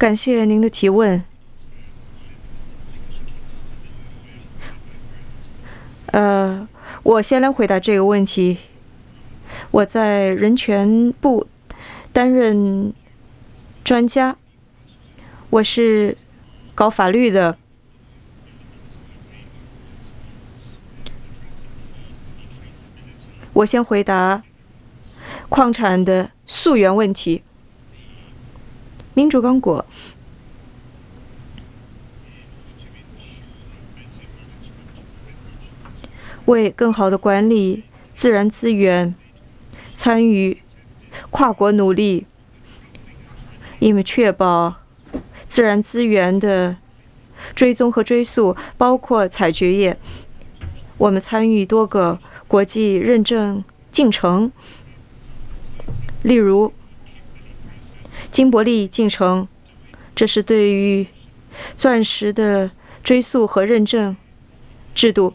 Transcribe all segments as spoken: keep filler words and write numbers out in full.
感谢您的提问。呃，我先来回答这个问题。我在人权部担任专家，我是搞法律的。我先回答矿产的溯源问题。民主刚果为更好地管理自然资源，参与跨国努力，以免确保自然资源的追踪和追溯，包括采掘业。我们参与多个国际认证进程，例如金伯利进程，这是对于钻石的追溯和认证制度。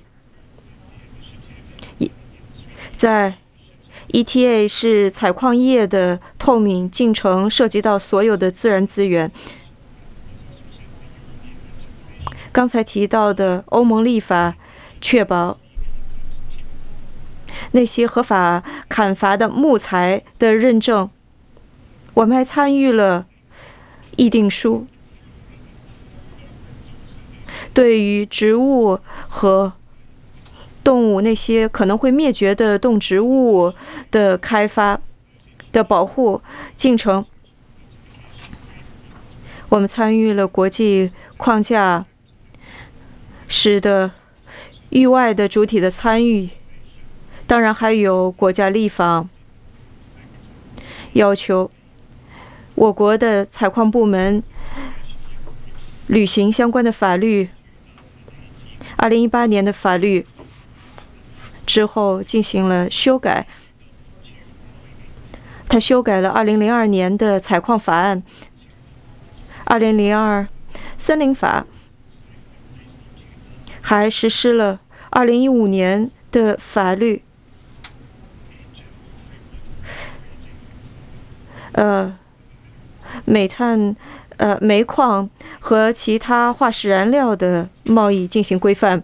在 E T A 是采矿业的透明进程，涉及到所有的自然资源。刚才提到的欧盟立法，确保那些合法砍伐的木材的认证。我们还参与了议定书，对于植物和动物那些可能会灭绝的动植物的开发的保护进程。我们参与了国际框架，使得域外的主体的参与，当然还有国家立法要求我国的采矿部门履行相关的法律。二零一八年的法律之后进行了修改，它修改了二零零二年的采矿法案、二零零二森林法，还实施了二零一五年的法律。呃，煤炭、呃煤矿和其他化石燃料的贸易进行规范。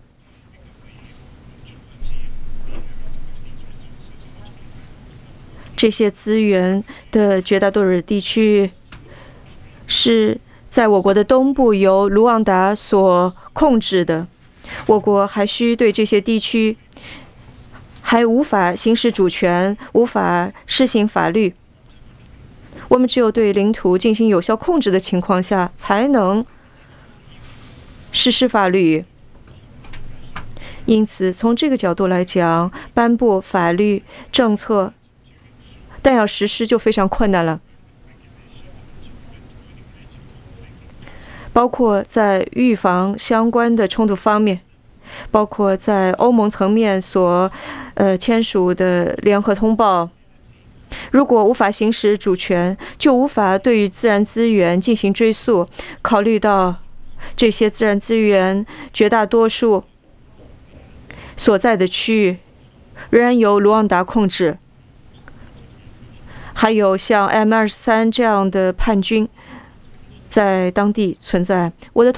这些资源的绝大多数地区是在我国的东部由卢旺达所控制的。我国还需对这些地区还无法行使主权，无法施行法律。我们只有对领土进行有效控制的情况下，才能实施法律。因此，从这个角度来讲，颁布法律政策，但要实施就非常困难了。包括在预防相关的冲突方面，包括在欧盟层面所呃签署的联合通报。如果无法行使主权，就无法对于自然资源进行追溯。考虑到这些自然资源绝大多数所在的区域仍然由卢旺达控制，还有像 M 二十三这样的叛军在当地存在。我的